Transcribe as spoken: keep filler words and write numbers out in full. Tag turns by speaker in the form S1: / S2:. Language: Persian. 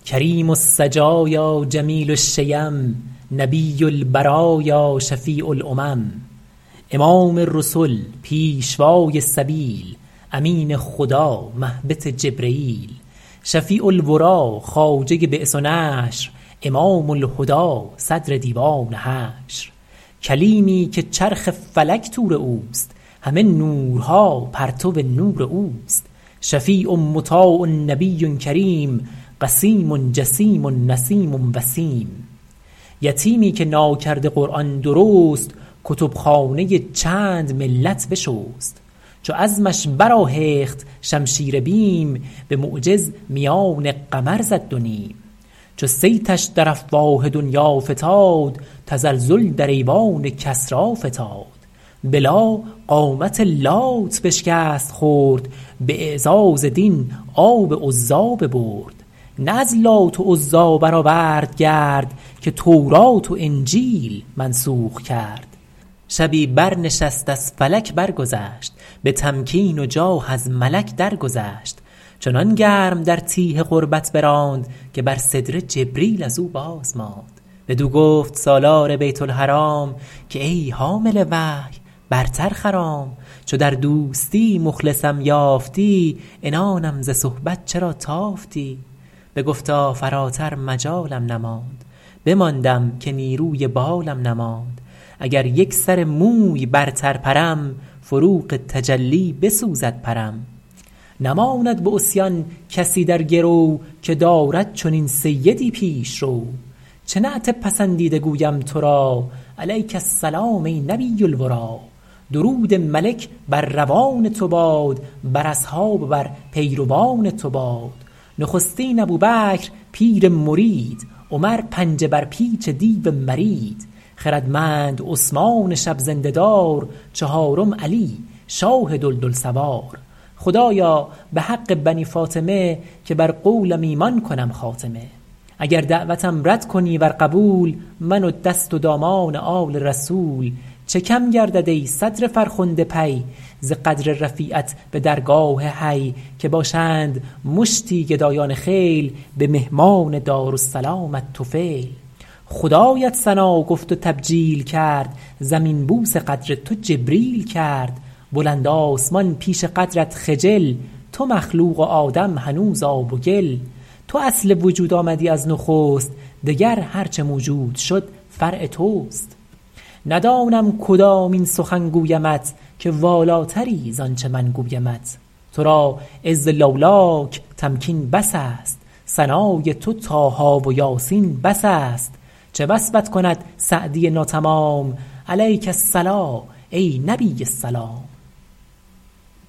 S1: کریم السجایا جمیل الشیم نبی البرایا شفیع الامم، امام الرسل پیشوای سبیل امین خدا مهبط جبرییل، شفیع الورا خواجه بعث و نشر امام الهدی صدر دیوان حشر، کلیمی که چرخ فلک طور اوست همه نورها پرتو نور اوست، شفیع مطاع نبی کریم قسیم جسیم نسیم وسیم، یتیمی که ناکرده قرآن درست کتبخانه چند ملت بشست، چو عزمش برآهخت شمشیر بیم به معجز میان قمر زد دو نیم، چو صیتش در افواه دنیا فتاد تزلزل در ایوان کسری فتاد، بلا قامت لات بشکست خرد به اعزاز دین آب عزی ببرد، نه از لات و عزی برآورد گرد که تورات و انجیل منسوخ کرد، شبی برنشست از فلک برگذشت به تمکین و جاه از ملک درگذشت، چنان گرم در تیه قربت براند که بر صدر جبریل از او باز ماند، بدو گفت سالار بیت الحرام که ای حامل وحی برتر خرام، چو در دوستی مخلصم یافتی عنانم ز صحبت چرا تافتی، بگفتا فراتر مجالم نماند بماندم که نیروی بالم نماند، اگر یک سر موی برتر پرم فروغ تجلی بسوزد پرم، نماند به عصیان کسی در گرو که دارد چنین سیدی پیش رو، چه نعت پسندیده گویم تو را علیک السلام ای نبی الورا، درود ملک بر روان تو باد بر اصحاب و بر پیروان تو باد، نخستین ابوبکر پیر مرید عمر پنجه بر پیچ دیو مرید، خردمند عثمان شب زنده دار چهارم علی شاه دلدل سوار، خدایا به حق بنی فاطمه که بر قولم ایمان کنم خاتمه، اگر دعوتم رد کنی ور قبول من و دست و دامان آل رسول، چه کم گردد ای صدر فرخنده پی ز قدر رفیعت به درگاه حی، که باشند مشتی گدایان خیل به مهمان دارالسلامت طفیل، خدایت ثنا گفت و تبجیل کرد زمین بوس قدر تو جبریل کرد، بلند آسمان پیش قدرت خجل تو مخلوق و آدم هنوز آب و گل، تو اصل وجود آمدی از نخست دگر هرچه موجود شد فرع توست، ندانم کدام این سخن گویمت که والاتری زآنچه من گویمت، تو را عز لولاک تمکین بس است ثنای تو طه و یاسین بس است، چه وصفت کند سعدی ناتمام علیک الصلا ای نبی السلام.